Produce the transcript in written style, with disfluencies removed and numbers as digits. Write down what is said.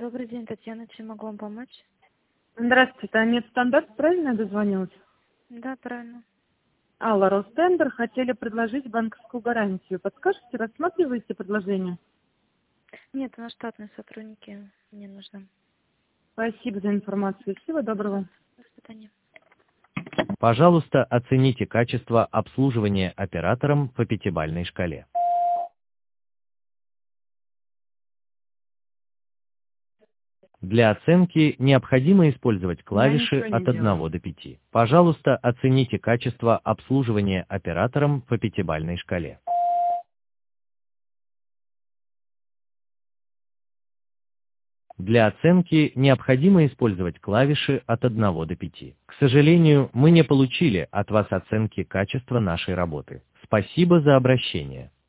Добрый день, Татьяна. Чем могу вам помочь? Здравствуйте, это Медстандарт, правильно я дозвонилась? Да, правильно. Алла, Ростендер, хотели предложить банковскую гарантию. Подскажете, рассматриваете предложение? Нет, у нас штатные сотрудники. Мне нужно. Спасибо за информацию. Всего доброго. До свидания. Пожалуйста, оцените качество обслуживания оператором по пятибалльной шкале. Для оценки необходимо использовать клавиши ничего не от 1 делаю. до 5. Пожалуйста, оцените качество обслуживания оператором по пятибалльной шкале. Для оценки необходимо использовать клавиши от 1 до 5. К сожалению, мы не получили от вас оценки качества нашей работы. Спасибо за обращение.